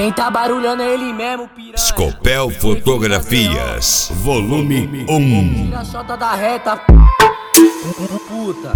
Quem tá barulhando é ele mesmo, piranha. Scopel Fotografias, volume 1. Tira a chota da reta, puta.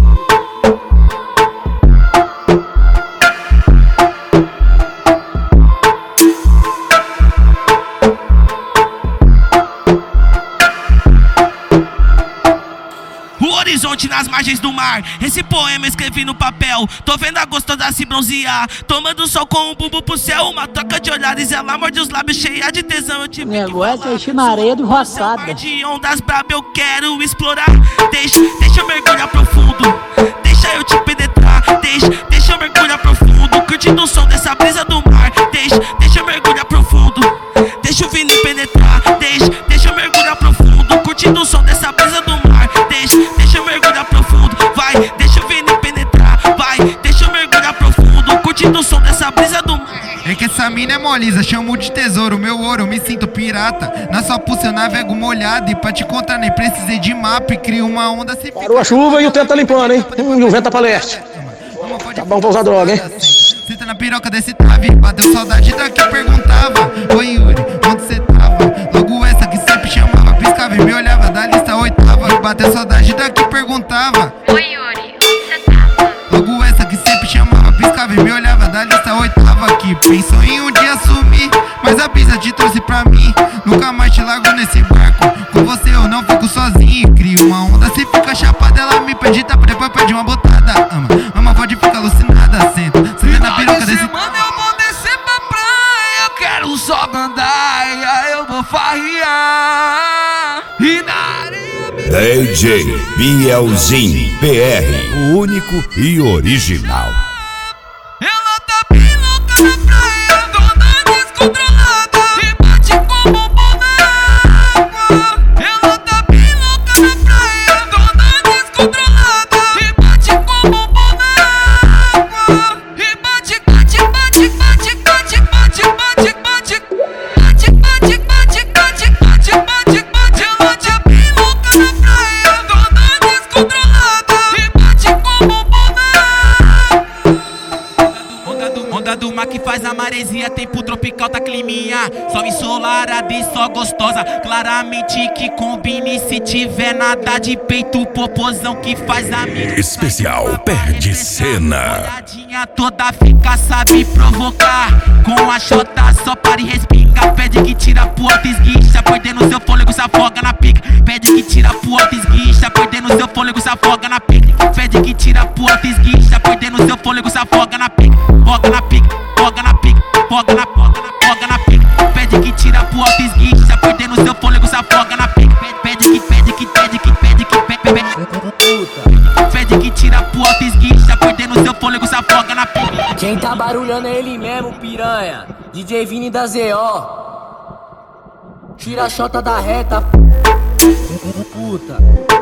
O horizonte nas margens do mar, esse poema eu escrevi no papel. Tô vendo a gostosa se bronzear, tomando sol com um bumbum pro céu. Uma troca de olhares, ela morde os lábios cheia de tesão. Eu tive negócio é encher na areia de roçada. Mar de ondas braba eu quero explorar. Deixa eu mergulhar profundo, deixa eu te penetrar. Deixa eu mergulhar profundo, curtindo o som dessa brisa do mar. Deixa eu mergulhar profundo, deixa o Vini penetrar. Deixa eu mergulhar profundo, curtindo o som dessa brisa do mar. Deixa eu mergulhar profundo, vai, deixa o Vini penetrar. Vai, deixa eu mergulhar profundo, curtindo o som dessa brisa do mar. É que essa mina é molisa, chamo de tesouro, meu ouro, eu me sinto pirata. Na sua pulsa eu navego molhado, e pra te contar nem precisei de mapa. E crio uma onda se parou a chuva e o tempo tá limpando, hein? E o vento tá pra leste. Tá bom pra usar droga, hein? Senta na piroca desse trave, bateu saudade daqui, perguntava: oi Yuri, onde cê tava? Logo essa que sempre chamava, piscava e me olhava da lista oitava. Bateu saudade daqui, perguntava: oi Yuri, onde cê tava? Logo essa que sempre chamava, piscava e me olhava da lista oitava. Que pensou em um dia sumir, mas a pista te trouxe pra mim. Nunca mais te largo nesse barco, com você eu não fico sozinho. Crio uma onda, se fica chapada, ela me pede, tá depois pede uma botada. Ama, pode ficar alucinada, senta na piroca desse. Mano, eu vou descer pra praia, eu quero só gandaia, eu vou farrear. E na areia DJ Bielzinho PR, o único e original. ela tá bem louca na praia, toda descontrolada, e bate com o bumbum na água. Ela tá bem louca na praia, toda descontrolada, e bate com o bumbum na água. E bate, bate, bate, bate, bate, bate, bate, bate, bate, bate, bate, bate, bate, bate, bate. Ela tá bem louca na praia, toda descontrolada, e bate com o bumbum na água. Onda do mar que faz a maresia, tempo tropical tá climinha. Só ensolarada e só gostosa, claramente que combine. Se tiver nada de peito, popozão que faz a minha. Especial perde cena. Olhadinha toda fica, sabe provocar. Com a chota só para e respinga. Pede que tira pro alto, esguicha. Perdendo seu fôlego, se afoga na pica. Pede que tira pro alto, esguicha. Perdendo seu fôlego, se afoga na pica. Pede que tira pro alto, esguicha. Perdendo seu fôlego, se afoga na pica. Foga na pica, foga na pica, foga na pica. Pede que tira pro alto, esguicha. Perdendo seu fôlego, se afoga na pica. Pede que tira pro alto, esguicha. Perdendo seu fôlego, se afoga na pica. Quem tá barulhando é ele mesmo, piranha. DJ Vini da ZO. Tira a chota da reta, puta.